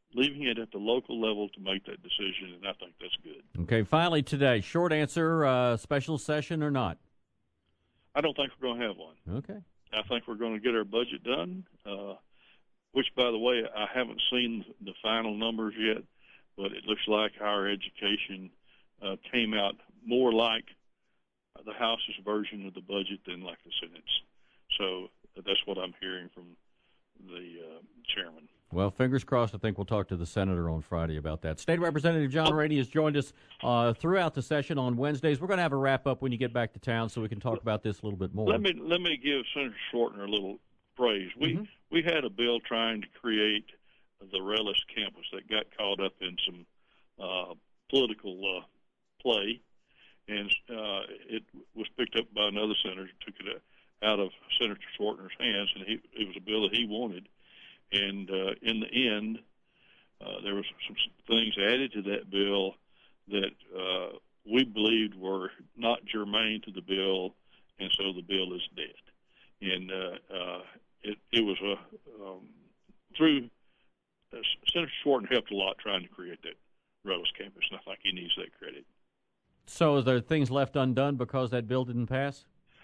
leaving it at the local level to make that decision, and I think that's good. Okay, finally today, short answer, uh, special session or not? I don't think we're going to have one. Okay. I think we're going to get our budget done, uh, which, by the way, I haven't seen the final numbers yet, but it looks like higher education uh, came out more like the House's version of the budget than like the Senate's. So that's what I'm hearing from the uh, chairman. Well, fingers crossed. I think we'll talk to the senator on Friday about that. State Representative John Rainey has joined us uh, throughout the session on Wednesdays. We're going to have a wrap-up when you get back to town so we can talk about this a little bit more. Let me let me give Senator Shortner a little praise. We mm-hmm. we had a bill trying to create the Rellis campus that got caught up in some uh, political uh, play, and uh, it was picked up by another senator, took it out of Senator Shortner's hands, and he, it was a bill that he wanted. And uh, in the end, uh, there was some things added to that bill that uh, we believed were not germane to the bill, and so the bill is dead. And uh, uh, it, it was a um, through uh, Senator Shortner helped a lot trying to create that Rellis campus, and I think he needs that credit. So, is there things left undone because that bill didn't pass?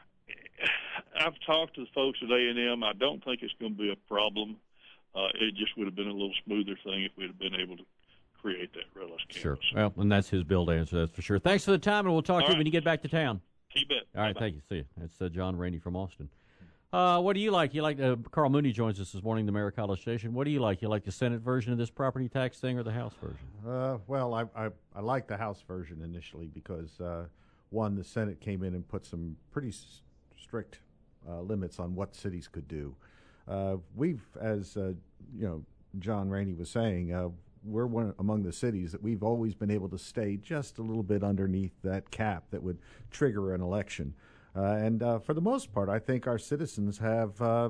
I've talked to the folks at A and M. I don't think it's going to be a problem. Uh, it just would have been a little smoother thing if we'd have been able to create that Rellis campus. Sure. Well, and that's his bill to answer, that's for sure. Thanks for the time, and we'll talk All to you right. when you get back to town. You bet. All right, Bye-bye. thank you. See you. That's uh, John Rainey from Austin. Uh, what do you like? You like uh, Carl Mooney joins us this morning, the mayor of College Station. What do you like? You like the Senate version of this property tax thing or the House version? Uh, well, I, I I like the House version initially because, uh, one, the Senate came in and put some pretty s- strict uh, limits on what cities could do. Uh, we've, as uh, you know, John Rainey was saying, uh, we're one among the cities that we've always been able to stay just a little bit underneath that cap that would trigger an election. Uh, and uh, for the most part, I think our citizens have uh,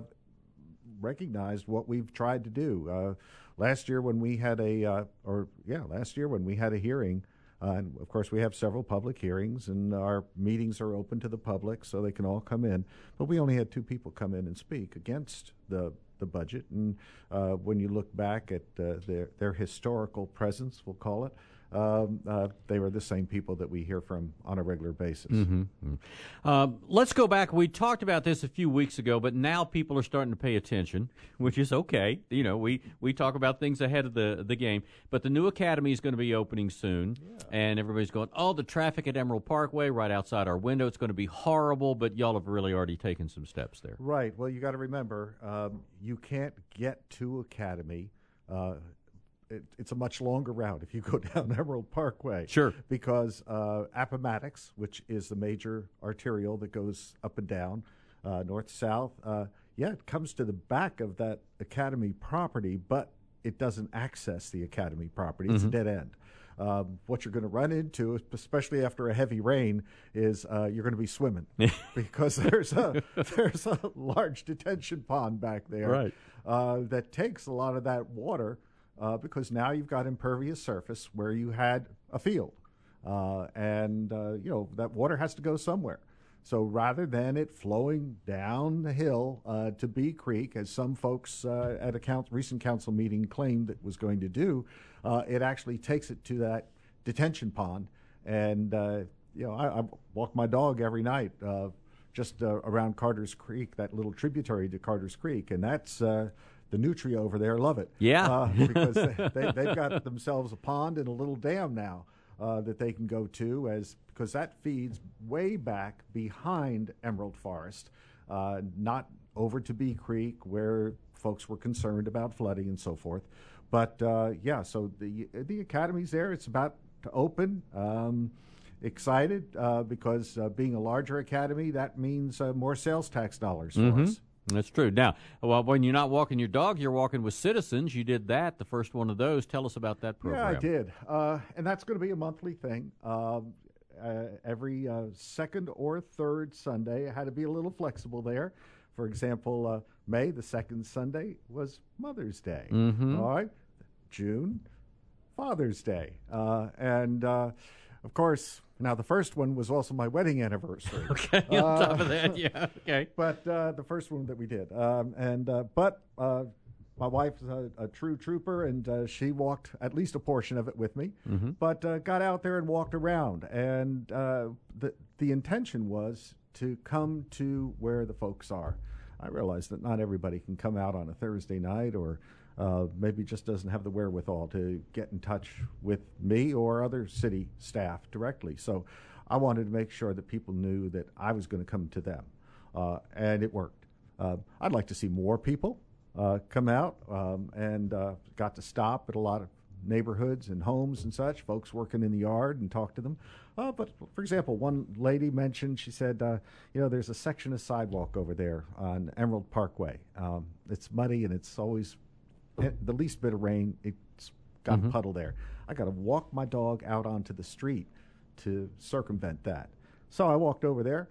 recognized what we've tried to do. Uh, last year when we had a, uh, or yeah, last year when we had a hearing, uh, and of course we have several public hearings, and our meetings are open to the public so they can all come in. But we only had two people come in and speak against the the budget. And uh, when you look back at uh, their their historical presence, we'll call it, um, uh, they were the same people that we hear from on a regular basis. Mm-hmm. Mm-hmm. Um, let's go back. We talked about this a few weeks ago, but now people are starting to pay attention, which is okay. You know, we, we talk about things ahead of the, the game. But the new academy is going to be opening soon, yeah. and everybody's going, oh, the traffic at Emerald Parkway right outside our window, it's going to be horrible, but y'all have really already taken some steps there. Right. Well, you got to remember, um, you can't get to Academy. Uh, It, it's a much longer route if you go down Emerald Parkway. Sure. Because uh, Appomattox, which is the major arterial that goes up and down, uh, north-south, uh, yeah, it comes to the back of that Academy property, but it doesn't access the Academy property. It's Mm-hmm. a dead end. Um, what you're going to run into, especially after a heavy rain, is uh, you're going to be swimming because there's a there's a large detention pond back there Right. uh, that takes a lot of that water. Uh, because now you've got impervious surface where you had a field. Uh, and, uh, you know, that water has to go somewhere. So rather than it flowing down the hill uh, to Bee Creek, as some folks uh, at a count- recent council meeting claimed it was going to do, uh, it actually takes it to that detention pond. And, uh, you know, I, I walk my dog every night uh, just uh, around Carter's Creek, that little tributary to Carter's Creek. And that's... Uh, The Nutria over there love it. Yeah. Uh, because they, they, they've got themselves a pond and a little dam now uh, that they can go to, as because that feeds way back behind Emerald Forest, uh, not over to Bee Creek where folks were concerned about flooding and so forth. But, uh, yeah, so the, the academy's there. It's about to open. Um, excited uh, because uh, being a larger academy, that means uh, more sales tax dollars for Mm-hmm. us. That's true. Now, well, when you're not walking your dog, you're walking with Citizens. You did that, the first one of those. Tell us about that program. Yeah, I did. Uh, and that's going to be a monthly thing. Um, uh, every uh, second or third Sunday. I had to be a little flexible there. For example, uh, May, the second Sunday, was Mother's Day. Mm-hmm. All right. June, Father's Day. Uh, and, uh, of course... Now, the first one was also my wedding anniversary. Okay, on uh, top of that, yeah, okay. But uh, the first one that we did. Um, and uh, But uh, my wife's a, a true trooper, and uh, she walked at least a portion of it with me, mm-hmm. but uh, got out there and walked around. And uh, the, the intention was to come to where the folks are. I realize that not everybody can come out on a Thursday night, or uh, maybe just doesn't have the wherewithal to get in touch with me or other city staff directly. So I wanted to make sure that people knew that I was going to come to them, uh, and it worked. Uh, I'd like to see more people uh, come out, um, and uh, got to stop at a lot of neighborhoods and homes and such, folks working in the yard, and talk to them. Uh, but, for example, one lady mentioned, she said, uh, you know, there's a section of sidewalk over there on Emerald Parkway. Um, it's muddy, and it's always, the least bit of rain, it's got Mm-hmm. a puddle there. I got to walk my dog out onto the street to circumvent that. So I walked over there,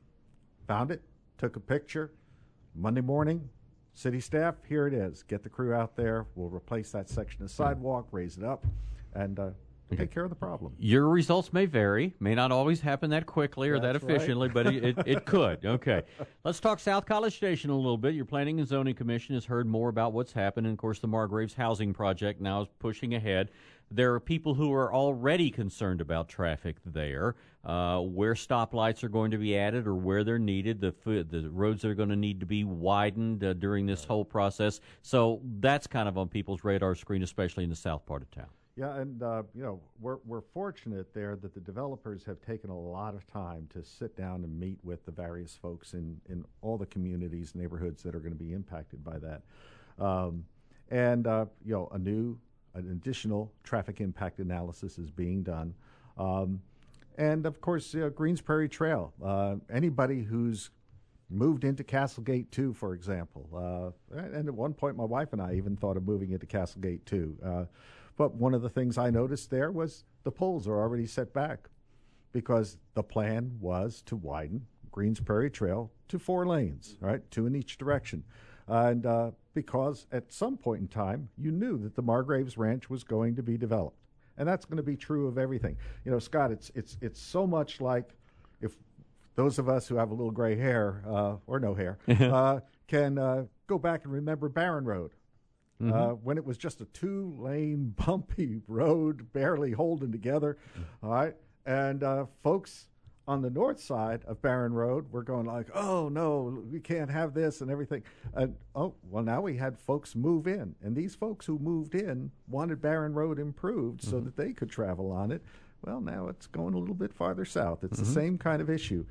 found it, took a picture. Monday morning, city staff, here it is. Get the crew out there. We'll replace that section of sidewalk, raise it up, and uh, Okay. take care of the problem. Your results may vary, may not always happen that quickly or that That's right. efficiently, but it, it, it could. Okay. Let's talk South College Station a little bit. Your Planning and Zoning Commission has heard more about what's happened. And, of course, the Margraves Housing Project now is pushing ahead. There are people who are already concerned about traffic there, uh, where stoplights are going to be added or where they're needed, the the roads that are going to need to be widened uh, during this whole process. So that's kind of on people's radar screen, especially in the south part of town. Yeah, and uh, you know, we're we're fortunate there that the developers have taken a lot of time to sit down and meet with the various folks in, in all the communities, neighborhoods that are going to be impacted by that, um, and uh, you know, a new, an additional traffic impact analysis is being done, um, and of course, uh, Greens Prairie Trail. Uh, anybody who's moved into Castlegate two, for example, uh, and at one point, my wife and I even thought of moving into Castlegate two. Uh, But one of the things I noticed there was the poles are already set back because the plan was to widen Greens Prairie Trail to four lanes, right, two in each direction. And uh, because at some point in time, you knew that the Margraves Ranch was going to be developed. And that's going to be true of everything. You know, Scott, it's it's it's so much like if those of us who have a little gray hair, uh, or no hair, uh, can uh, go back and remember Barron Road. Mm-hmm. Uh, when it was just a two-lane, bumpy road, barely holding together, all right? And uh, folks on the north side of Barron Road were going like, oh, no, we can't have this and everything. And, oh, well, now we had folks move in. And these folks who moved in wanted Barron Road improved mm-hmm. so that they could travel on it. Well, now it's going a little bit farther south. It's mm-hmm. the same kind of issue.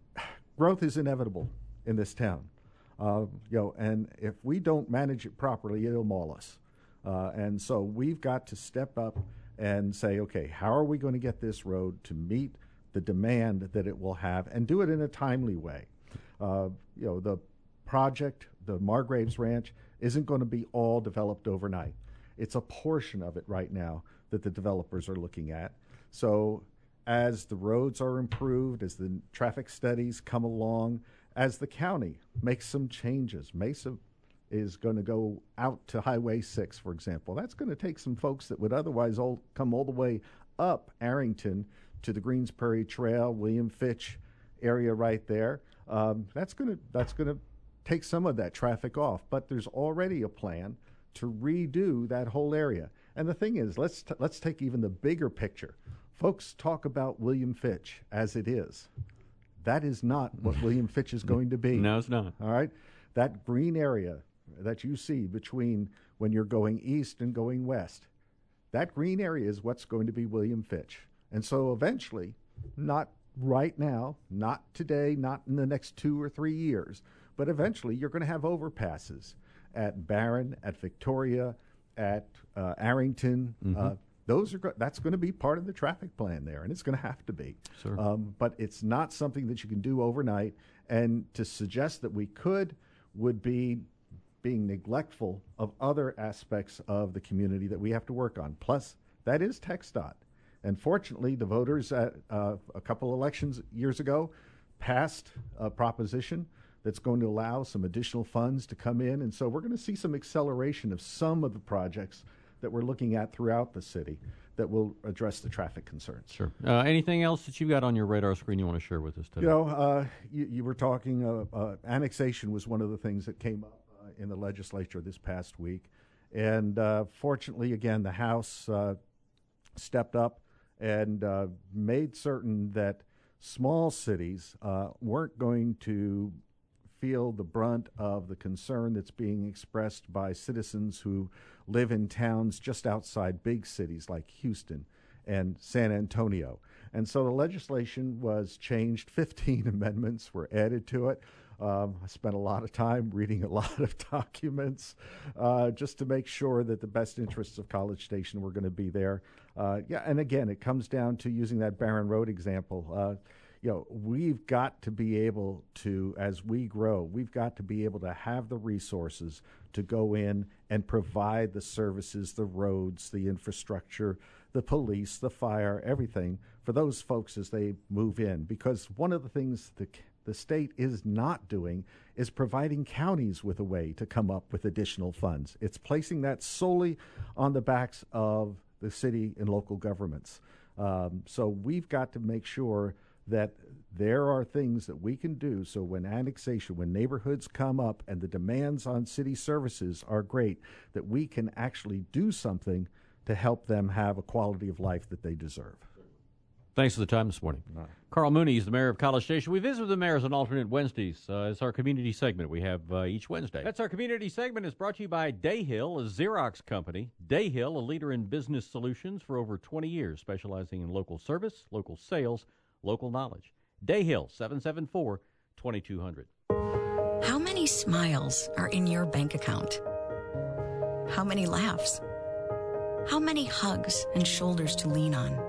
Growth is inevitable in this town. Uh, you know, and if we don't manage it properly, it'll maul us. Uh, and so we've got to step up and say, okay, how are we going to get this road to meet the demand that it will have, and do it in a timely way? Uh, you know, the project, the Margraves Ranch, isn't going to be all developed overnight. It's a portion of it right now that the developers are looking at. So as the roads are improved, as the traffic studies come along, as the county makes some changes, Mesa is going to go out to Highway six, for example. That's going to take some folks that would otherwise all come all the way up Arrington to the Greens Prairie Trail, William Fitch area right there. Um, that's going to that's going to take some of that traffic off. But there's already a plan to redo that whole area. And the thing is, let's t- let's take even the bigger picture. Folks talk about William Fitch as it is. That is not what William Fitch is going to be. No, it's not. All right? That green area that you see between when you're going east and going west, that green area is what's going to be William Fitch. And so eventually, not right now, not today, not in the next two or three years, but eventually you're going to have overpasses at Barron, at Victoria, at uh, Arrington. Mm-hmm. Uh, Those are go- that's going to be part of the traffic plan there, and it's going to have to be. Sure. Um, but it's not something that you can do overnight. And to suggest that we could would be being neglectful of other aspects of the community that we have to work on. Plus, that is TxDOT. And fortunately, the voters at uh, a couple elections years ago passed a proposition that's going to allow some additional funds to come in. And so we're going to see some acceleration of some of the projects that we're looking at throughout the city that will address the traffic concerns. Sure. Uh, anything else that you've got on your radar screen you want to share with us today? You know, uh, you, you were talking, uh, uh, annexation was one of the things that came up uh, in the legislature this past week. And uh, fortunately, again, the House uh, stepped up and uh, made certain that small cities uh, weren't going to feel the brunt of the concern that's being expressed by citizens who live in towns just outside big cities like Houston and San Antonio. And so the legislation was changed. fifteen amendments were added to it. Um, I spent a lot of time reading a lot of documents uh, just to make sure that the best interests of College Station were going to be there. Uh, yeah, and again, it comes down to using that Barron Road example. Uh, you know, we've got to be able to, as we grow, we've got to be able to have the resources to go in and provide the services, the roads, the infrastructure, the police, the fire, everything for those folks as they move in. Because one of the things the, the state is not doing is providing counties with a way to come up with additional funds. It's placing that solely on the backs of the city and local governments. Um, so we've got to make sure that there are things that we can do so when annexation, when neighborhoods come up and the demands on city services are great, that we can actually do something to help them have a quality of life that they deserve. Thanks for the time this morning. Right. Carl Mooney is the mayor of College Station. We visit with the mayors on alternate Wednesdays. Uh, it's our community segment we have uh, each Wednesday. That's our community segment. It's brought to you by Dayhill, a Xerox company. Dayhill, a leader in business solutions for over twenty years, specializing in local service, local sales, local knowledge. Dayhill, seven seven four, two two zero zero. How many smiles are in your bank account? How many laughs? How many hugs and shoulders to lean on?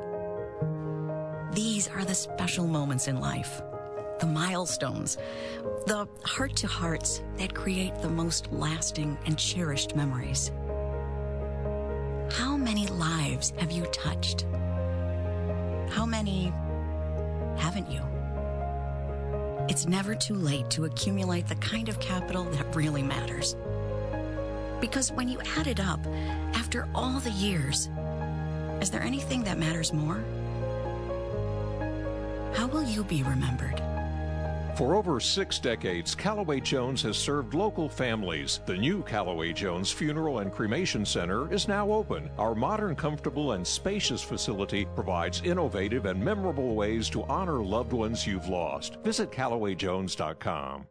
These are the special moments in life, the milestones, the heart-to-hearts that create the most lasting and cherished memories. How many lives have you touched? How many haven't you? It's never too late to accumulate the kind of capital that really matters. Because when you add it up, after all the years, is there anything that matters more? How will you be remembered? For over six decades, Callaway Jones has served local families. The new Callaway Jones Funeral and Cremation Center is now open. Our modern, comfortable, and spacious facility provides innovative and memorable ways to honor loved ones you've lost. Visit Callaway Jones dot com.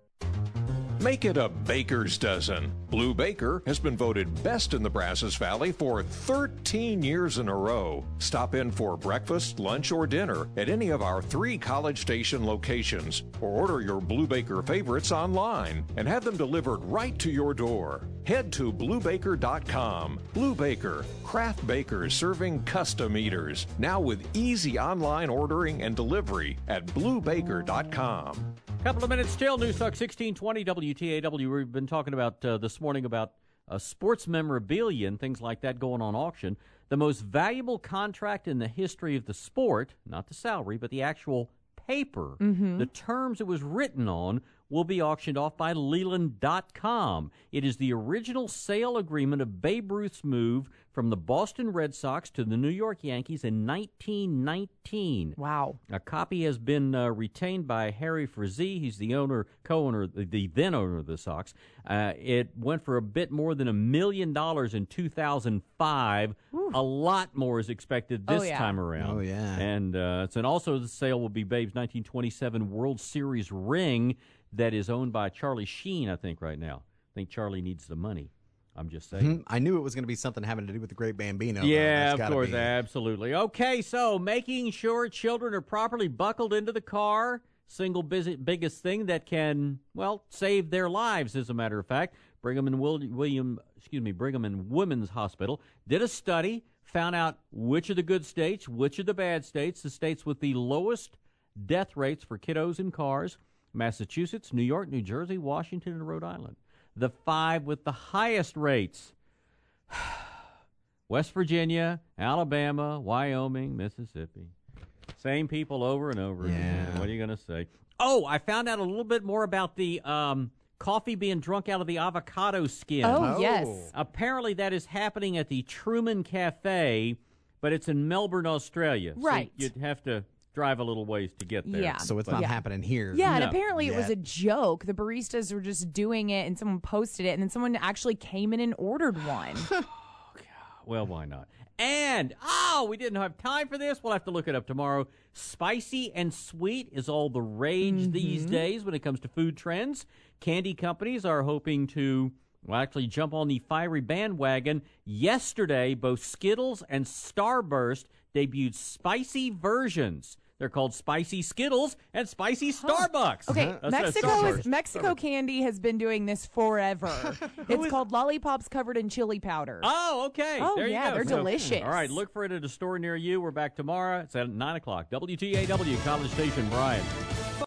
Make it a baker's dozen. Blue Baker has been voted best in the Brazos Valley for thirteen years in a row. Stop in for breakfast, lunch, or dinner at any of our three College Station locations, or order your Blue Baker favorites online and have them delivered right to your door. Head to blue baker dot com. Blue Baker, craft bakers serving custom eaters, now with easy online ordering and delivery at blue baker dot com. Couple of minutes still. News Talk sixteen twenty W T A W. We've been talking about uh, this morning about uh, sports memorabilia and things like that going on auction. The most valuable contract in the history of the sport, not the salary, but the actual paper, Mm-hmm. the terms it was written on, will be auctioned off by Leland dot com. It is the original sale agreement of Babe Ruth's move from the Boston Red Sox to the New York Yankees in nineteen nineteen. Wow. A copy has been uh, retained by Harry Frazee. He's the owner, co-owner, the, the then owner of the Sox. Uh, it went for a bit more than a million dollars in two thousand five. Whew. A lot more is expected this Oh, yeah. time around. Oh, yeah. And, uh, and also the sale will be Babe's nineteen twenty-seven World Series ring that is owned by Charlie Sheen, I think, right now. I think Charlie needs the money. I'm just saying. I knew it was going to be something having to do with the Great Bambino. Yeah, though. of course, be... absolutely. Okay, so making sure children are properly buckled into the car, single busy, biggest thing that can, well, save their lives, as a matter of fact. Brigham and Will, William, excuse me, Brigham and Women's Hospital did a study, found out which are the good states, which are the bad states, the states with the lowest death rates for kiddos in cars: Massachusetts, New York, New Jersey, Washington, and Rhode Island. The five with the highest rates: West Virginia, Alabama, Wyoming, Mississippi. Same people over and over Yeah. again. What are you going to say? Oh, I found out a little bit more about the um, coffee being drunk out of the avocado skin. Oh, Oh. yes. Apparently that is happening at the Truman Cafe, but it's in Melbourne, Australia. Right. So you'd have to drive a little ways to get there. Yeah. So it's But- not happening here. Yeah, and No. apparently it was Yet. a joke. The baristas were just doing it, and someone posted it, and then someone actually came in and ordered one. Well, why not? And, oh, we didn't have time for this. We'll have to look it up tomorrow. Spicy and sweet is all the rage Mm-hmm. these days when it comes to food trends. Candy companies are hoping to, well, actually jump on the fiery bandwagon. Yesterday, both Skittles and Starburst debuted spicy versions. They're called Spicy Skittles and Spicy Starbucks. Okay, That's- that's Mexico Starburst. is, Mexico candy has been doing this forever. It's called lollipops covered in chili powder. Oh, okay. Oh, there you yeah, go. they're So, delicious. All right, look for it at a store near you. We're back tomorrow. It's at nine o'clock. W T A W, College Station, Bryan.